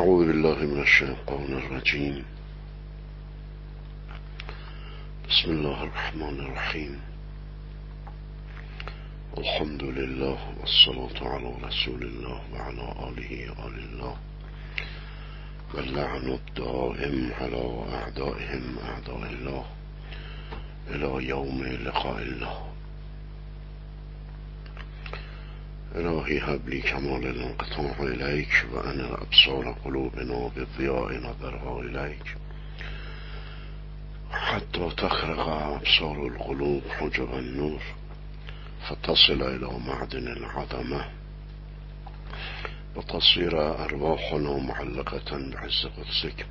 اعوذ بالله من الشیطان الرجیم. بسم الله الرحمن الرحیم. الحمد لله والصلاة على رسول الله وعلى آله آل الله واللعن الدائم على أعدائهم أعداء الله إلى يوم لقاء الله. الهی هب لی کمال الانقطاع الیک و ان ابصار قلوبنا بالضیاء نظرها الیک حتی تخرق ابصار القلوب حجب النور فتصل الى معدن العظمه وتصير ارواحنا معلقه بعز قدسك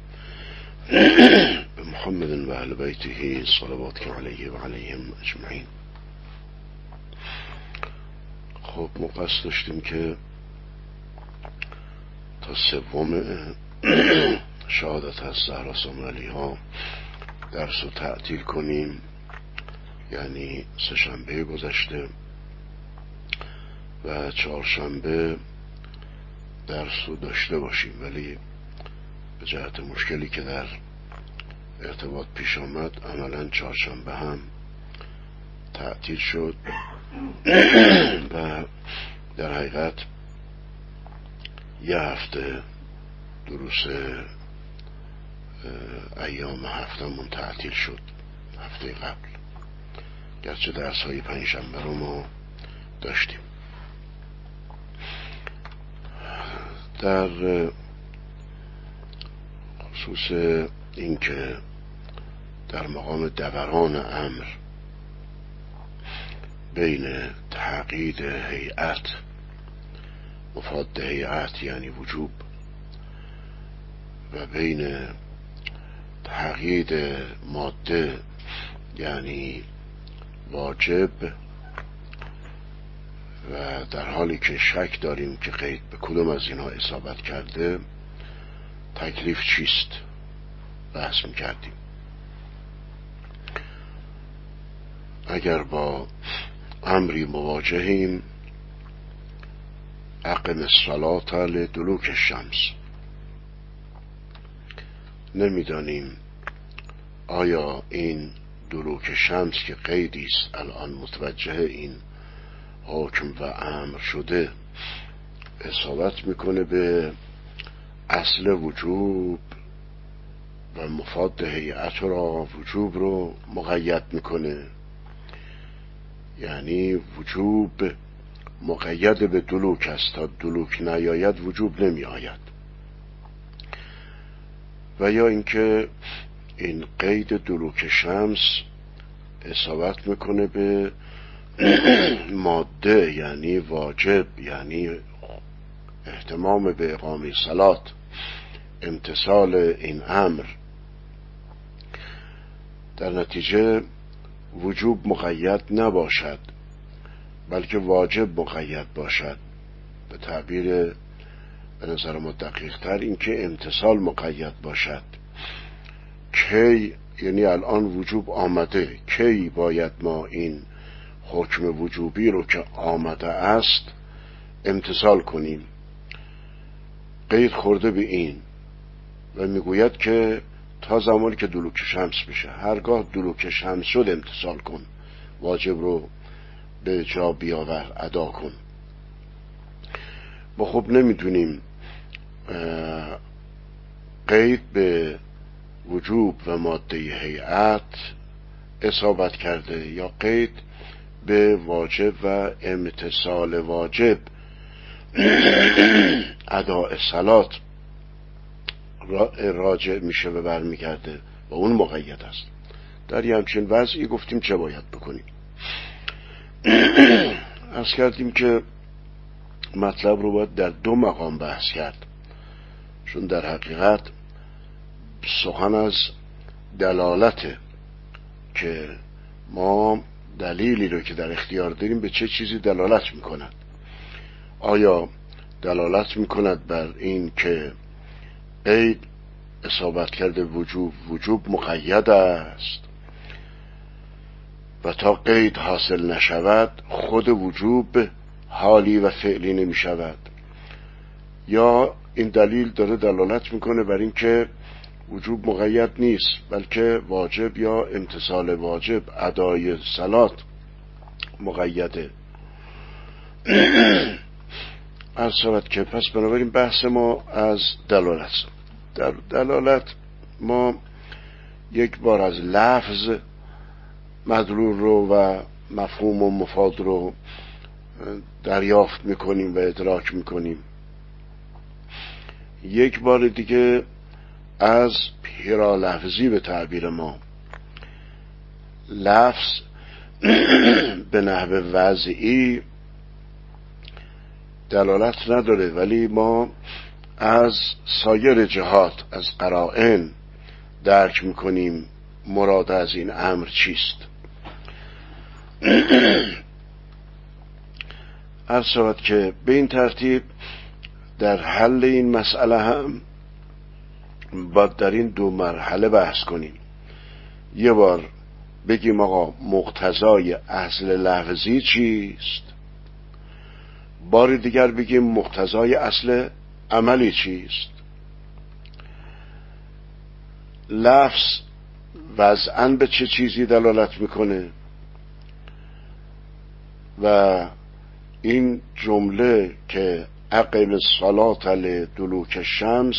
بمحمد و اهل بیته صلواتك علیه و علیهم اجمعین. خب ما قصد داشتیم که تا سوم شهادت از زهرا سامنی ها درس رو تعطیل کنیم، یعنی سه‌شنبه گذشته و چهارشنبه درس رو داشته باشیم، ولی به جهت مشکلی که در ارتباط پیش آمد عملا چهارشنبه هم تعطیل شد و در حقیقت یه هفته دروس ایام هفتمون تعطیل شد هفته قبل، گرچه درس های پنجشنبه رو ما داشتیم. در خصوص اینکه در مقام دوران امر بین تعقید هیئت، مفاد هیئت یعنی وجوب، و بین تعقید ماده یعنی واجب، و در حالی که شک داریم که قید به کدوم از اینها اصابت کرده تکلیف چیست بحث می‌کردیم. اگر با امری مواجهیم اقم الصلاة لدلوک الشمس، نمیدانیم آیا این دلوک شمس که قیدی است الان متوجه این حکم و امر شده اصابت میکنه به اصل وجوب و مفاد هیئت را، وجوب رو مقید میکنه، یعنی وجوب مقید به دلوک است، تا دلوک نیاید وجوب نمی آید، و یا اینکه این قید دلوک شمس اصابت میکنه به ماده یعنی واجب، یعنی اهتمام به اقامه صلات، امتثال این امر. در نتیجه وجوب مقید نباشد بلکه واجب مقید باشد. به تعبیر به نظر ما دقیق تر این که امتثال مقید باشد. کی؟ یعنی الان وجوب آمده، کی باید ما این حکم وجوبی رو که آمده است امتثال کنیم؟ قید خورده به این و میگوید که تا زمانی که دلوک شمس بشه، هرگاه دلوک شمس شد امتثال کن، واجب رو به جا بیاور، ادا کن. ما خب نمیدونیم قید به وجوب و ماده هیئت اصابت کرده یا قید به واجب و امتثال واجب اداء صلات راجع میشه و برمیگرده و اون مقید است. در یه همچین وضعی گفتیم چه باید بکنیم؟ عرض کردیم که مطلب رو باید در دو مقام بحث کرد، چون در حقیقت سخن از دلالته که ما دلیلی رو که در اختیار داریم به چه چیزی دلالت میکند. آیا دلالت میکند بر این که قید اصابت کرده وجوب مقید است و تا قید حاصل نشود خود وجوب حالی و فعلی نمی شود، یا این دلیل داره دلالت میکنه بر این که وجوب مقید نیست، بلکه واجب یا امتثال واجب، ادای صلات مقیده. عرض شود که پس بنابراین بحث ما از دلالت. در دلالت ما یک بار از لفظ مدلول رو و مفهوم و مفاد رو دریافت میکنیم و ادراک میکنیم، یک بار دیگه از پیرا لفظی به تعبیر ما. لفظ به نحو وضعی دلالت نداره، ولی ما از سایر جهات، از قرائن درک میکنیم مراد از این امر چیست. عرض شود که به این ترتیب در حل این مسئله هم باید در این دو مرحله بحث کنیم. یه بار بگیم آقا مقتضای اصل لفظی چیست، بار دیگر بگیم مقتضای اصل عملی چیست. لفظ وضعاً به چه چیزی دلالت میکنه و این جمله که اقیم الصلاة لدلوک الشمس،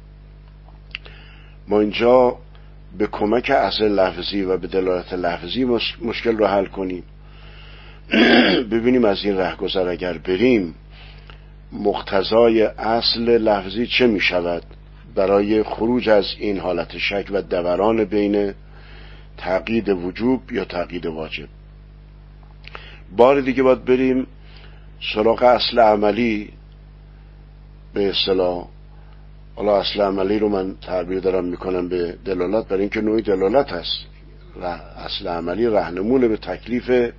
ما اینجا به کمک اصل لفظی و به دلالت لفظی مشکل رو حل کنیم. ببینیم از این رهگذر اگر بریم مقتضای اصل لفظی چه می شود برای خروج از این حالت شک و دوران بین تعقید وجوب یا تعقید واجب. بار دیگه باید بریم سراغ اصل عملی به اصطلاح. حالا اصل عملی رو من تعبیر دارم میکنم به دلالت، برای اینکه نوعی دلالت هست. اصل عملی راهنمون به تکلیف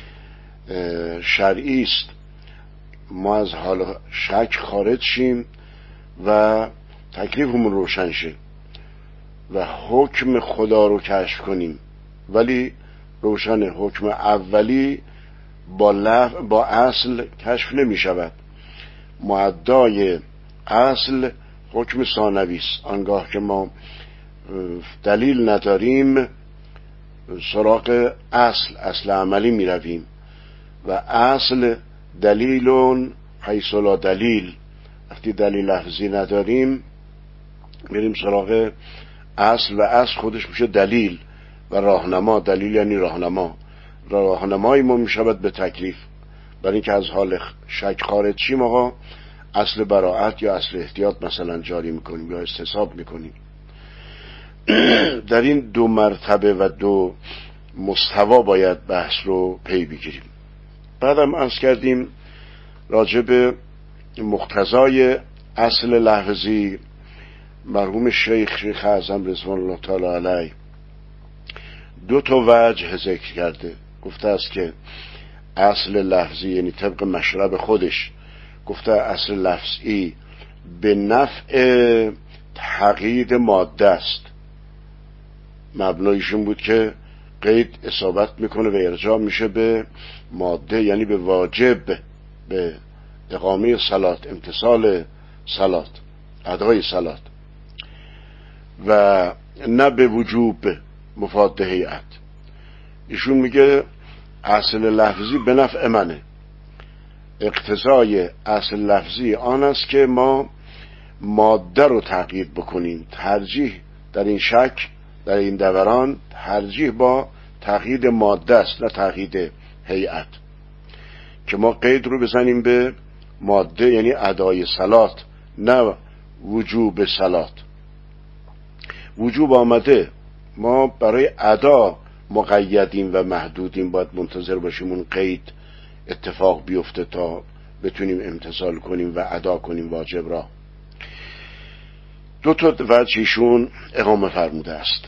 شرعی است. ما از حال شک خارج شیم و تکلیفمون روشن شه و حکم خدا رو کشف کنیم، ولی روشن حکم اولی با اصل کشف نمی شود. معدای اصل حکم ثانوی است. آنگاه که ما دلیل نداریم سراغ اصل عملی می رویم و اصل دلیلون حیث لا دلیل. وقتی دلیل لفظی نداریم میریم سراغ اصل و اصل خودش میشه دلیل و راهنما. دلیل یعنی راهنما. راهنمای ما میشود به تکلیف. برای اینکه از حال شک خارج شیم آقا اصل براءت یا اصل احتیاط مثلا جاری میکنیم یا استصحاب میکنیم. در این دو مرتبه و دو مستوا باید بحث رو پی بگیریم. بعدم عرض کردیم راجع به مقتضای اصل لفظی مرحوم شیخ اعظم رضوان الله تعالی علیه دو تا وجه ذکر کرده. گفته است که اصل لفظی یعنی طبق مشرب خودش گفته اصل لفظی به نفع تقیید ماده است. مبنایشون بود که قید اصابت میکنه و ارجاع میشه به ماده، یعنی به واجب، به اقامه صلات، امتصال صلات، ادای صلات، و نه به وجوب مفاد هیئت. ایشون میگه اصل لفظی به نفع منه. اقتضای اصل لفظی آن است که ما ماده رو تقیید بکنیم. ترجیح در این شک، در این دوران ترجیح با تقیید ماده است نه تقیید هیئت، که ما قید رو بزنیم به ماده یعنی ادای صلات نه وجوب صلات. وجوب آمده، ما برای ادا مقیدیم و محدودیم، باید منتظر باشیم اون قید اتفاق بیفته تا بتونیم امتثال کنیم و ادا کنیم واجب را. دو تا وجهشون اقامه فرموده است.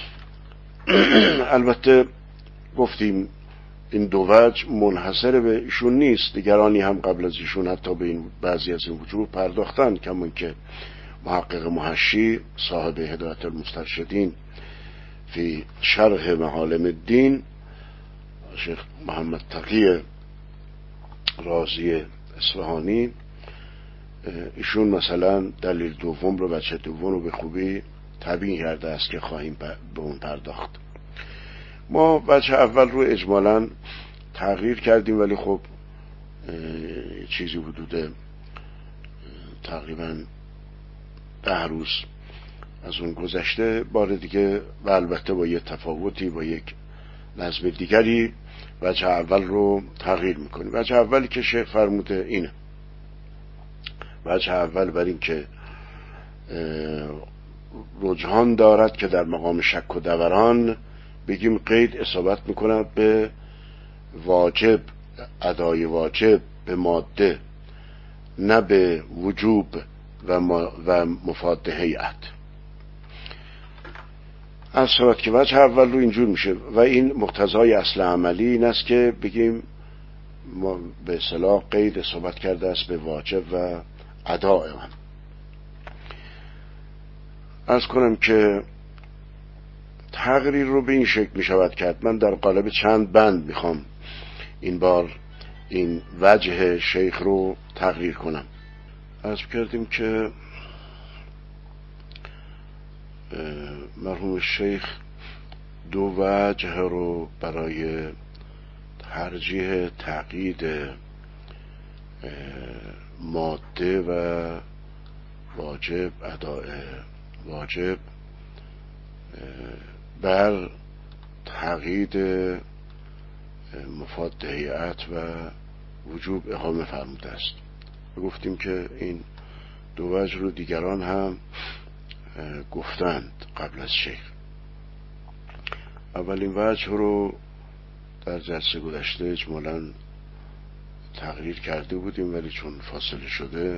البته گفتیم این دو وجه منحصر به ایشون نیست، دیگرانی هم قبل از ایشون حتی به این بعضی از این وجوه پرداختن، کمون که محقق محشی صاحب هدایت المسترشدین فی شرح معالم الدین شیخ محمد تقی رازی اصفهانی ایشون مثلا دلیل دوم رو، وجه دوم رو به خوبی تبیین کرده است که خواهیم به اون پرداخت. ما وجه اول رو اجمالاً تغییر کردیم، ولی خب چیزی حدود تقریباً 10 روز از اون گذشته، بار دیگه و البته با یک تفاوتی، با یک نظم دیگری وجه اول رو تغییر میکنیم. وجه اولی که شیخ فرموده اینه. وجه اول بر این که رجحان دارد که در مقام شک و دوران بگیم قید اصابت میکند به واجب، ادای واجب به ماده، نه به وجوب و مفاد هیئت. از صورت که وجه اول رو اینجور میشه و این مقتضای اصل عملی این است که بگیم ما به اصطلاح قید اصابت کرده است به واجب و ادای آن. عرض کنم که تقریر رو به این شکل می شود کرد. من در قالب چند بند میخوام این بار این وجه شیخ رو تقریر کنم. عرض کردیم که مرحوم شیخ دو وجه رو برای ترجیح تقیید ماده و واجب، اداء واجب بر تقیید مفاد هیئت و وجوب اقامه فرموده است. گفتیم که این دو وجه رو دیگران هم گفتند قبل از شیخ. اولین وجه رو در جلسه گذشته اجمالاً تقریر کرده بودیم، ولی چون فاصله شده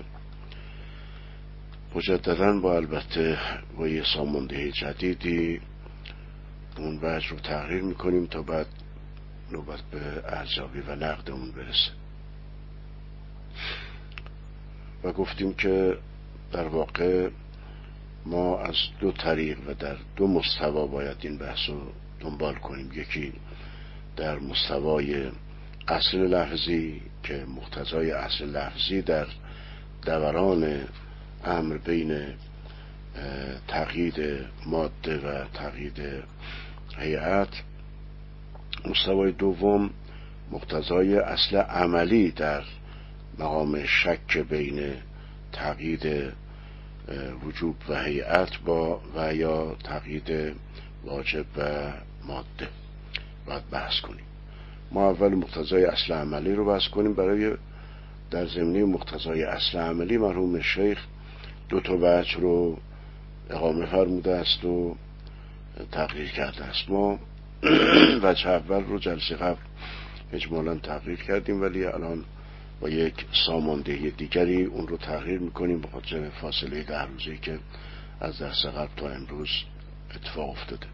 مجدداً با البته با یه ساماندهی جدیدی اون وجه رو تقریر میکنیم تا بعد نوبت به ارزیابی و نقد اون برسه. و گفتیم که در واقع ما از دو طریق و در دو مستوا باید این بحث رو دنبال کنیم. یکی در مستوای اصل لفظی که مقتضای اصل لفظی در دوران امر بین تقیید ماده و تقیید هیئت. مستوای دوم مقتضای اصل عملی در مقام شک بین تقیید وجوب و هیئت با و یا تقیید واجب و ماده باید بحث کنیم. ما اول مقتضای اصل عملی رو بحث کنیم. برای در ضمن مقتضای اصل عملی مرحوم شیخ دو تا وجه رو اقامه فرموده است و تقریر کرده است. ما وجه اول رو جلسه قبل اجمالاً تقریر کردیم، ولی الان با یک ساماندهی دیگری اون رو تغییر میکنیم به خاطر فاصله 10 روزی که از درس قبل تا امروز اتفاق افتاده.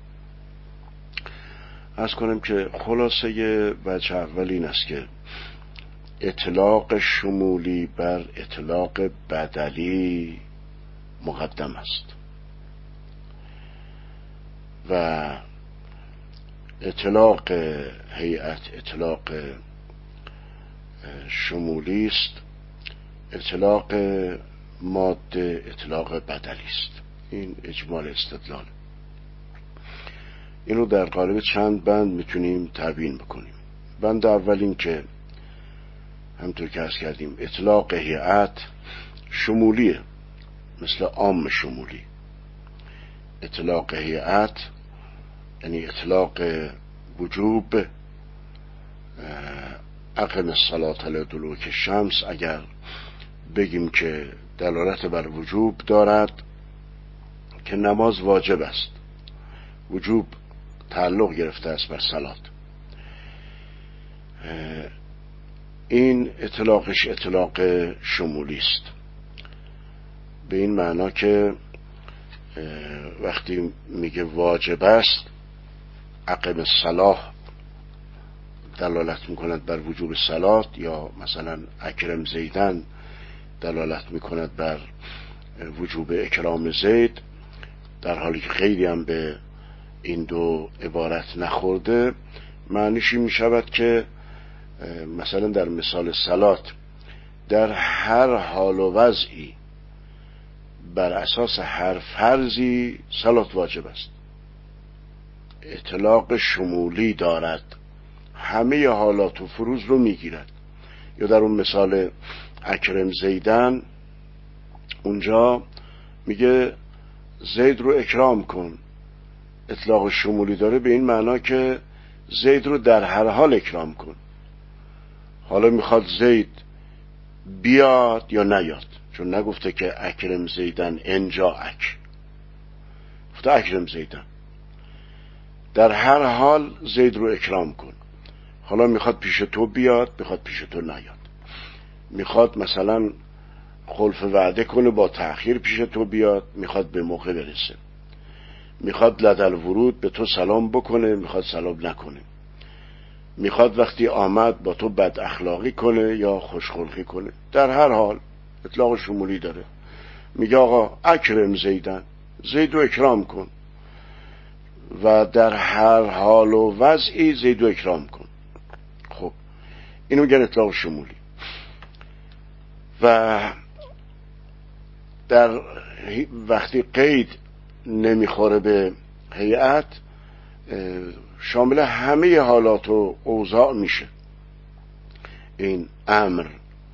عرض کنم که خلاصه وجه اول این است که اطلاق شمولی بر اطلاق بدلی مقدم است و اطلاق هیئت اطلاق شمولی است، اطلاق ماده اطلاق بدلی است. این اجمال استدلال. اینو در قالب چند بند میتونیم تبیین بکنیم. بند اول این که همطور که عرض کردیم اطلاق هیئت شمولیه، مثل عام شمولی. اطلاق هیئت یعنی اطلاق وجوب، اقم الصلاة لدلوک الشمس، اگر بگیم که دلالت بر وجوب دارد که نماز واجب است، وجوب تعلق گرفته است بر صلات، این اطلاقش اطلاق شمولی است. به این معنا که وقتی میگه واجب است، اقم الصلاة دلالت میکند بر وجوب صلات، یا مثلا اکرم زیدن دلالت میکند بر وجوب اکرام زید، در حالی که خیلی هم به این دو عبارت نخورده. معنیش این میشود که مثلا در مثال صلات در هر حال و وضعی بر اساس هر فرضی صلات واجب است. اطلاق شمولی دارد، همه حالات و فروض رو میگیرد. یا در اون مثال اکرم زیدن، اونجا میگه زید رو اکرام کن، اطلاق شمولی داره به این معنا که زید رو در هر حال اکرام کن. حالا میخواد زید بیاد یا نیاد، چون نگفته که اکرم زیدن انجا اک، گفته اکرم زیدن، در هر حال زید رو اکرام کن. حالا میخواد پیش تو بیاد، میخواد پیش تو نیاد، میخواد مثلا خلف وعده کنه با تأخیر پیش تو بیاد، میخواد به موقع برسه، میخواد لدل ورود به تو سلام بکنه، میخواد سلام نکنه، میخواد وقتی آمد با تو بد اخلاقی کنه یا خوشخلقی کنه. در هر حال اطلاق شمولی داره. میگه آقا اکرم زیدن، زید رو اکرام کن، و در هر حال و وضعی زید رو اکرام کن. خب اینو میگن اطلاق شمولی. و در وقتی قید نمیخوره به هیئت، شامل همه حالات و اوضاع میشه این امر.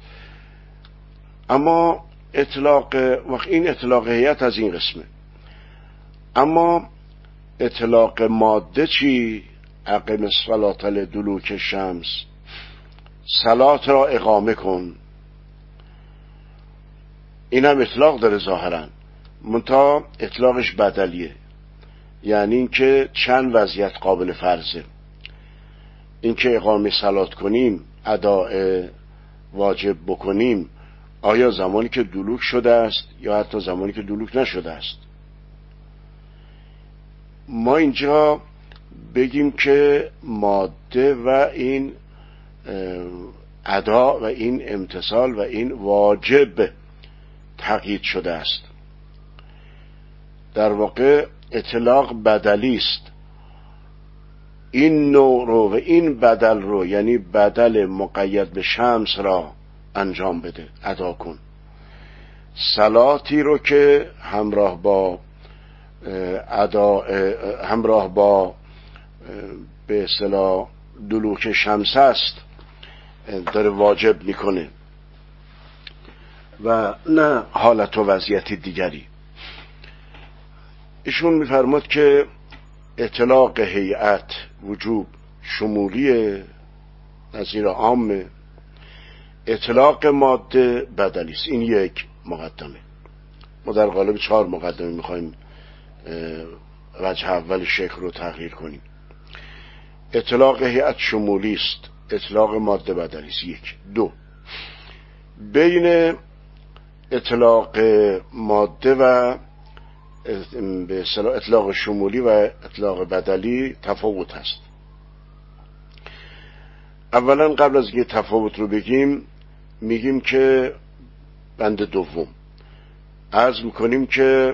اما اطلاق این اطلاق هیئت از این قسمه. اما اطلاق ماده چی؟ اقم الصلاة لدلوک الشمس، صلات را اقامه کن. این هم اطلاق داره ظاهرا، منتها اطلاقش بدلیه، یعنی اینکه چند وضعیت قابل فرضه. اینکه اقامه صلات کنیم، اداء واجب بکنیم، آیا زمانی که دلوک شده است یا حتی زمانی که دلوک نشده است. ما اینجا بگیم که ماده و این ادا و این امتثال و این واجب تقیید شده است. در واقع اطلاق بدلی است. این نوع رو و این بدل رو، یعنی بدل مقید به شمس را انجام بده، ادا کن. صلاتی رو که همراه با همراه با به اصطلاح دلوک شمس است داره واجب میکنه و نه حالت و وضعیت دیگری. ایشون میفرماد که اطلاق هیئت وجوب شمولیه، نظیر عامه. اطلاق ماده بدلی است. این یک مقدمه. ما در قالب 4 مقدمه میخوایم وجه اول شیخ رو تغییر کنیم. اطلاق هیئت شمولی است، اطلاق ماده بدلی است. 1. 2. بین اطلاق ماده و به اصطلاح اطلاق شمولی و اطلاق بدلی تفاوت هست. اولا قبل از اینکه تفاوت رو بگیم، میگیم که بند دوم عرض میکنیم که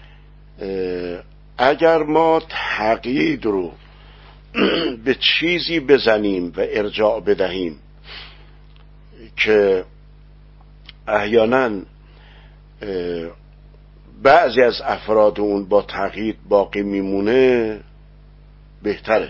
اگر ما تقیید رو به چیزی بزنیم و ارجاع بدهیم که احیانا بعضی از افراد اون با تقیید باقی میمونه، بهتره.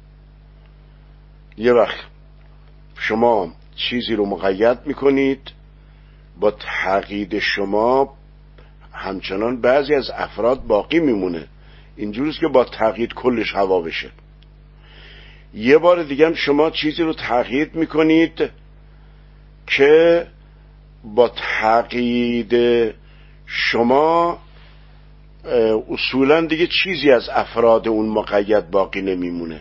یه وقت شما چیزی رو مقید میکنید، با تقیید شما همچنان بعضی از افراد باقی میمونه، اینجوریست که با تقیید کلش هوا بشه. یه بار دیگه هم شما چیزی رو تقیید میکنید که با تقیید شما اصولا دیگه چیزی از افراد اون مقید باقی نمیمونه.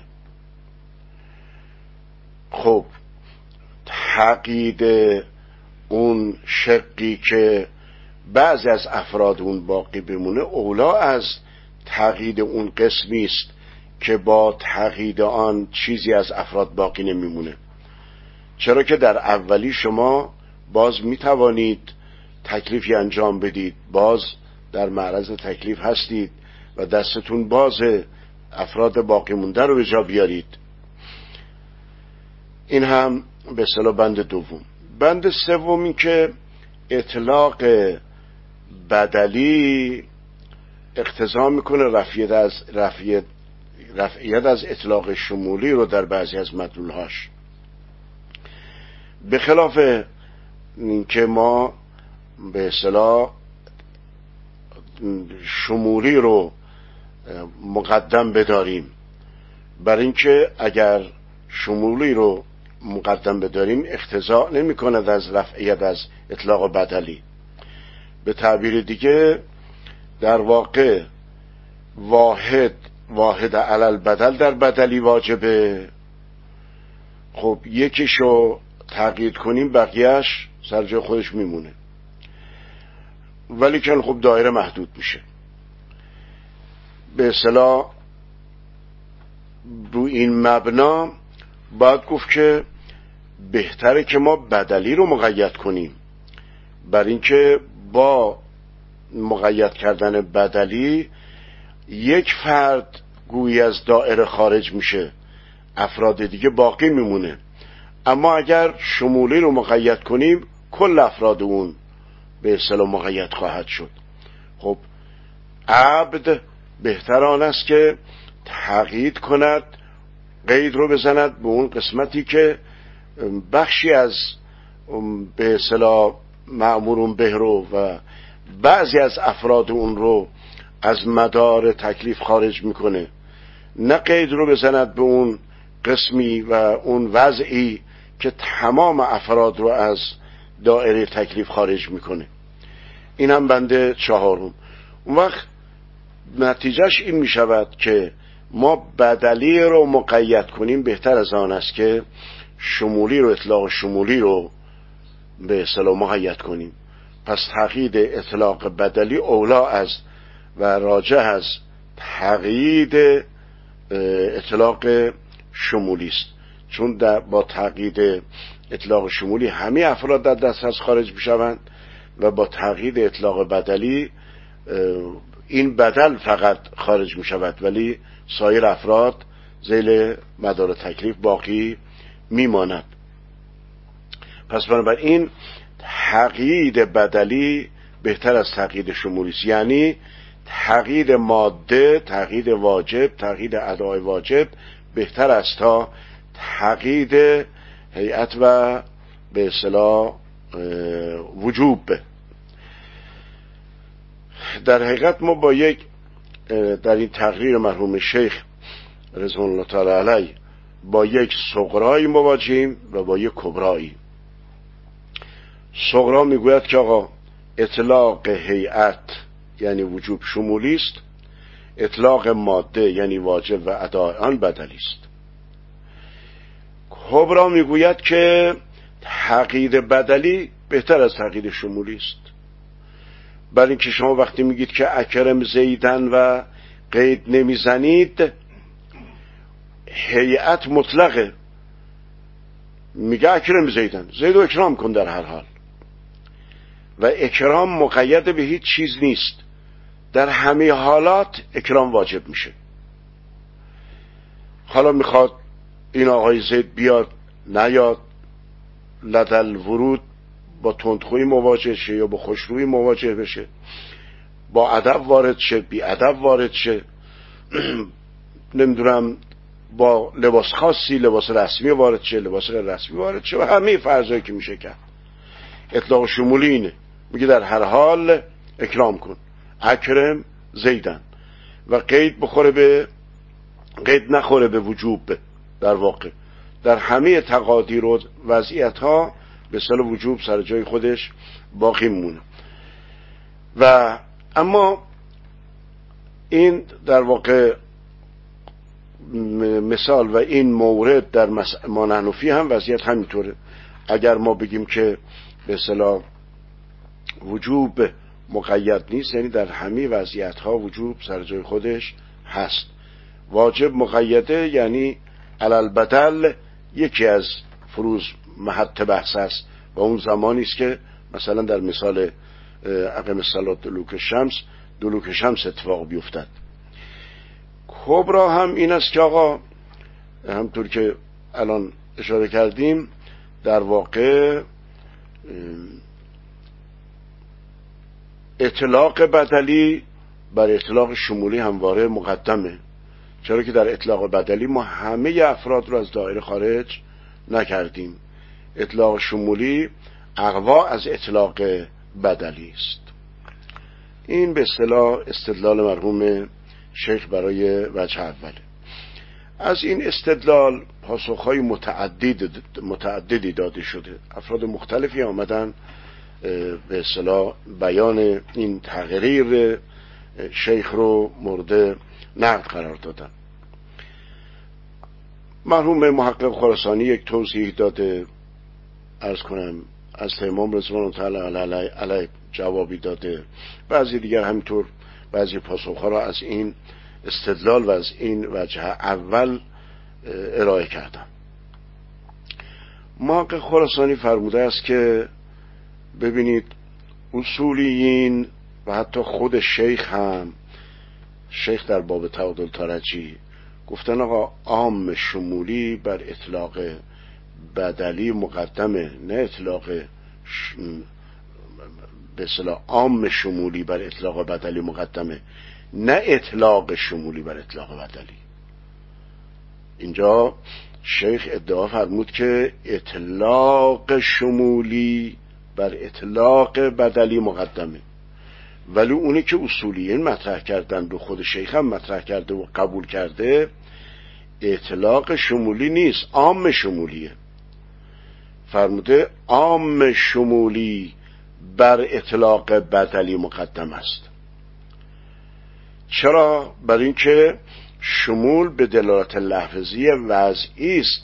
خب تقیید اون شقی که بعضی از افراد اون باقی بمونه اولا از تقیید اون قسمی است که با تقیید آن چیزی از افراد باقی نمیمونه. چرا که در اولی شما باز میتوانید تکلیفی انجام بدید، باز در معرض تکلیف هستید و دستتون بازه افراد باقی مونده رو به جا بیارید. این هم به اصطلاح بند دوم. بند سومی که اطلاق بدلی اقتضا میکنه رفعیت از اطلاق شمولی رو در بعضی از مدلولهاش، به خلاف اینکه ما به اصطلاح شمولی رو مقدم بداریم. برای اینکه اگر شمولی رو مقدم بداریم اقتضا نمی کند از رفعیت از اطلاق بدلی. به تعبیر دیگه در واقع واحد علل بدل در بدلی واجبه. خب یکیشو تقیید کنیم بقیهش سر جای خودش میمونه، ولی که خب دایره محدود میشه. به اصطلاح رو این مبنا باید گفت که بهتره که ما بدلی رو مقید کنیم، بر اینکه با مقید کردن بدلی یک فرد گویی از دایره خارج میشه، افراد دیگه باقی میمونه. اما اگر شمولی رو مقید کنیم کل افراد اون به اصطلاح مقید خواهد شد. خب عبد بهتر آن است که تقیید کند، قید رو بزند به اون قسمتی که بخشی از به اصطلاح مأمورون به رو و بعضی از افراد اون رو از مدار تکلیف خارج میکنه، نه قید رو بزند به اون قسمی و اون وضعی که تمام افراد رو از دایره تکلیف خارج میکنه. این هم بند چهارم. اون وقت نتیجهش این میشود که ما بدلی رو مقید کنیم بهتر از آن است که شمولی رو اطلاق شمولی رو به اصطلاح مقید کنیم. پس تقیید اطلاق بدلی اولا از و راجح از تقیید اطلاق شمولی است، چون با تقیید اطلاق شمولی همه افراد در دست از خارج میشوند و با تقیید اطلاق بدلی این بدل فقط خارج میشود ولی سایر افراد ذیل مدار تکلیف باقی میماند. پس بنابراین تقیید بدلی بهتر از تقیید شمولی است، یعنی تقیید ماده، تقیید واجب، تقیید ادای واجب بهتر است تا تقیید هیئت و به اصطلاح وجوب. در حقیقت ما با یک در این تقریر مرحوم شیخ رضوان الله تعالی علیه با یک صغرایی مواجهیم و با یک کبرایی. صغرا میگوید که آقا اطلاق هیئت یعنی وجوب شمولی است، اطلاق ماده یعنی واجب و ادای آن بدلی است. کبرا میگوید که تقیید بدلی بهتر از تقیید شمولی است، برای اینکه شما وقتی میگید که اکرم زیدن و قید نمیزنید، هیئت مطلقه، میگه اکرم زیدن، زید و اکرام کن در هر حال، و اکرام مقید به هیچ چیز نیست، در همه حالات اکرام واجب میشه. حالا میخواد این آقای زید بیاد نیاد، لدل ورود با تندخویی مواجه شه یا با خوشرویی مواجه بشه، با ادب وارد شه، بی ادب وارد شه، نمیدونم با لباس خاصی، لباس رسمی وارد شه، لباس رسمی وارد شه و همه فرضایی که میشه کرد. اطلاق شمولی اینه، میگه در هر حال اکرام کن، اکرم زیدن، و قید نخوره به وجوب. در واقع در همه تقادیر و وضعیت ها به اصطلاح وجوب سر جای خودش باقی میمونه. و اما این در واقع مثال و این مورد در ما نحنفی هم وضعیت همینطوره. اگر ما بگیم که به اصطلاح وجوب مقید نیست، یعنی در همه وضعیت ها وجوب سر جای خودش هست. واجب مقیده یعنی علل بدل یکی از فروض محط بحث است و اون زمانی است که مثلا در مثال اقیم الصلاة دلوک شمس اتفاق بیفتد. کبرا هم این است که آقا همطور که الان اشاره کردیم در واقع اطلاق بدلی بر اطلاق شمولی همواره مقدمه، چرا که در اطلاق بدلی ما همه افراد رو از دایره خارج نکردیم. اطلاق شمولی اقوا از اطلاق بدلی است. این به اصطلاح استدلال مرحوم شیخ برای وجه اوله. از این استدلال پاسخهای متعددی داده شده. افراد مختلفی آمدن به اصطلاح بیان این تقریر شیخ رو مورد نقد قرار دادن. مرحوم محقق خراسانی یک توضیح داده، عرض کنم از امام رضوان الله تعالی علیه جوابی داده، بعضی دیگر همینطور بعضی پاسخها را از این استدلال و از این وجه اول ارائه کردم. محقق خراسانی فرموده است که ببینید اصولیین و حتی خود شیخ هم، شیخ در باب تعادل ترجیح گفتن آقا عام شمولی بر اطلاق بدلی مقدمه، نه اطلاق به اصطلاح عام شمولی بر اطلاق بدلی مقدمه، نه اطلاق شمولی بر اطلاق بدلی. اینجا شیخ ادعا فرمود که اطلاق شمولی بر اطلاق بدلی مقدمه، ولی اونی که اصولیین مطرح کردن رو خود شیخ هم مطرح کرده و قبول کرده، اطلاق شمولی نیست، عام شمولیه. فرموده عام شمولی بر اطلاق بدلی مقدم است. چرا؟ برای اینکه شمول به دلالت لفظی وضعی است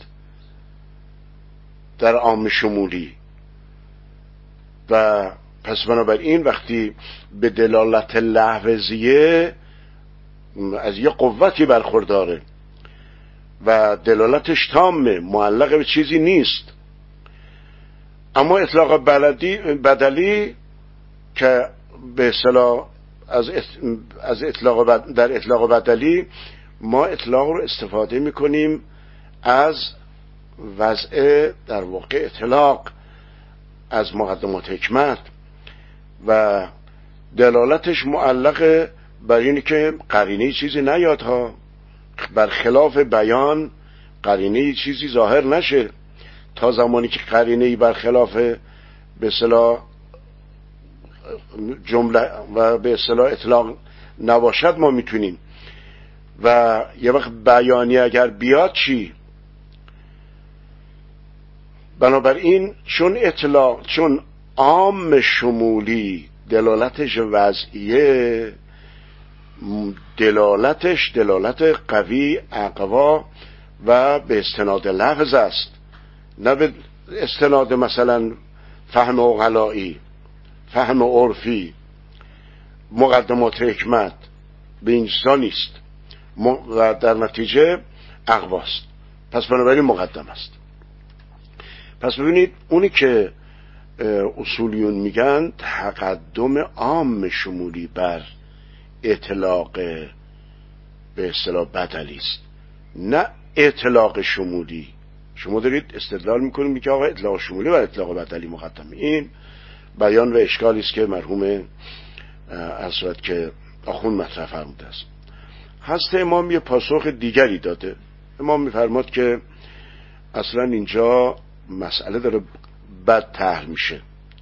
در عام شمولی، و پس بنابراین وقتی به دلالت لفظیه از یه قوتی برخورداره و دلالتش تامه، معلق به چیزی نیست. اما اطلاق بدلی که به اصطلاح از اطلاق در اطلاق بدلی ما اطلاق رو استفاده میکنیم از وضع در واقع اطلاق از مقدمات حکمت و دلالتش معلقه بر اینی که قرینه چیزی نیاد ها، بر خلاف بیان قرینه چیزی ظاهر نشه. تا زمانی که قرینه‌ای بر خلاف به اصطلاح جمله و به اصطلاح اطلاق نباشد ما میتونیم، و یه وقت بیانی اگر بیاد چی؟ بنابراین چون عام شمولی دلالتش وضعیه، دلالت قوی اقوا و به استناد لفظ است، نه به استناد مثلا فهم عقلایی، فهم عرفی، مقدمات حکمت، به این چیزا نیست و در نتیجه اقواست. پس بنابراین مقدم است. پس ببینید اونی که اصولیون میگن تقدم عام شمولی بر اطلاق به اصطلاح بدلی است، نه اطلاق شمولی. شما دارید استدلال میکنید میگه آقا اطلاق شمولی بر اطلاق بدلی مقدمه. این بیان و اشکالی است که مرحوم حضرت که آخوند مطرح فرموده است. هست امام یه پاسخ دیگری داده. امام میفرماد که اصلا اینجا مسئله داره بد طرح میشه.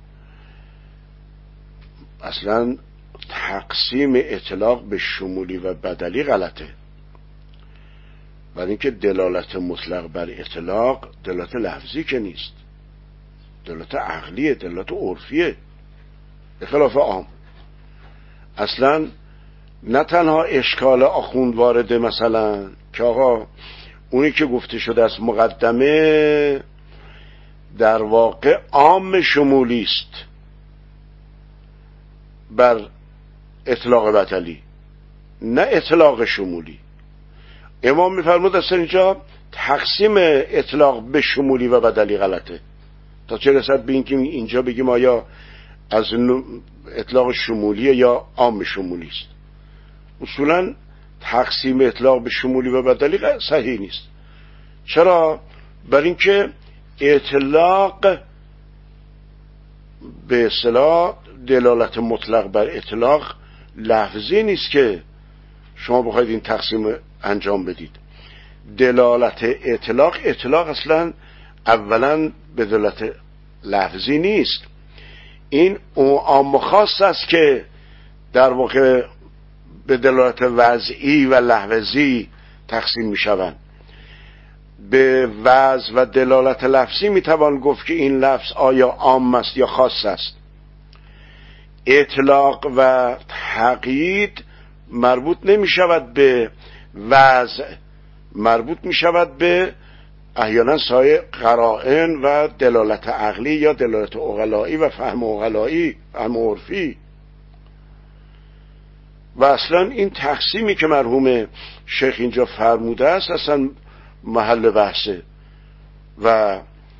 اصلا تقسیم اطلاق به شمولی و بدلی غلطه، برای اینکه دلالت مطلق بر اطلاق دلالت لفظی که نیست، دلالت عقلیه، دلالت عرفیه، به خلاف عام. اصلا نه تنها اشکال آخوند وارده مثلا که آقا اونی که گفته شده از مقدمه در واقع عام شمولی است بر اطلاق بدلی، نه اطلاق شمولی. امام میفرمود اصلا اینجا تقسیم اطلاق به شمولی و بدلی غلطه. تا چه رسد به اینکه اینجا بگیم آیا از اطلاق شمولی یا عام شمولی است. اصولا تقسیم اطلاق به شمولی و بدلی صحیح نیست. چرا؟ برای اینکه اطلاق به اصطلاح دلالت مطلق بر اطلاق لفظی نیست که شما بخواید این تقسیم انجام بدید. دلالت اطلاق اصلا اولا به دلالت لفظی نیست، این عام و خاص است که در واقع به دلالت وضعی و لفظی تقسیم می شوند. به وضع و دلالت لفظی می توان گفت که این لفظ آیا عام است یا خاص است. اطلاق و تقیید مربوط نمی شود به وضع، مربوط می شود به احیانا سایر قرائن و دلالت عقلی یا دلالت عقلایی و فهم عقلایی، فهم عرفی. و اصلا این تقسیمی که مرحوم شیخ اینجا فرموده است اصلا محل بحثه و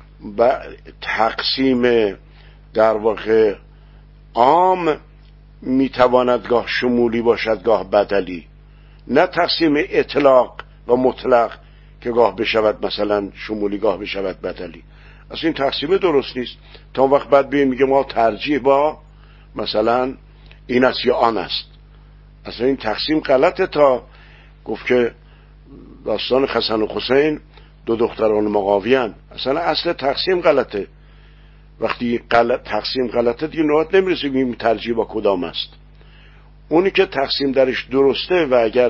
تقسیم در واقع عام میتواند گاه شمولی باشد گاه بدلی، نه تقسیم اطلاق و مطلق که گاه بشود مثلا شمولی گاه بشود بدلی. اصلا این تقسیم درست نیست. تا اون وقت بعد بیاییم میگه ما ترجیح با مثلا این است یا آن است. اصلا این تقسیم غلطه. تا گفت که داستان حسن و حسین دو دختران مقاویان، اصلا اصل تقسیم غلطه. وقتی تقسیم غلطه دیگه نوبت نمیرسه بگیم ترجیح با کدام است. اونی که تقسیم درش درسته و اگر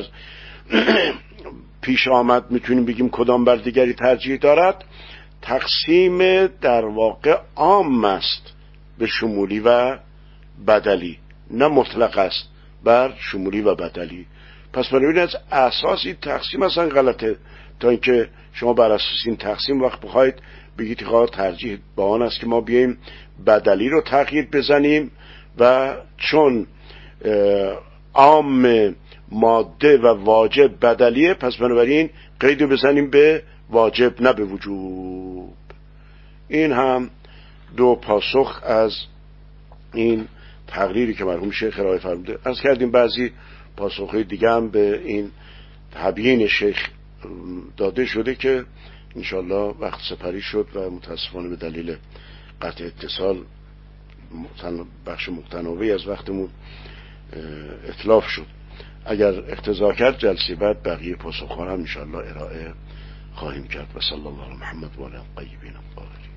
پیش آمد میتونیم بگیم کدام بر دیگری ترجیح دارد، تقسیم در واقع عام است به شمولی و بدلی، نه مطلق است بر شمولی و بدلی. پس بنابراین از اساس این تقسیم اصلا غلطه. تا اینکه شما بر اساس این تقسیم وقت بخواید بگید که ترجیح با آن است که ما بیاییم بدلی رو تغییر بزنیم و چون عام ماده و واجب بدلیه پس بنابراین قید رو بزنیم به واجب نه به وجوب. این هم دو پاسخ از این تقریری که مرحوم شیخ ارائه فرموده. از کردیم بعضی پاسخهای دیگه هم به این تبیین شیخ داده شده که انشالله وقت سپری شد و متاسفانه به دلیل قطع اتصال بخش متناوبی از وقتمون اتلاف شد. اگر اقتضا کرد جلسه بعد بقیه پاسخ ها هم انشالله ارائه خواهیم کرد. و صلی الله علی محمد و علی الطیبین الطاهرین.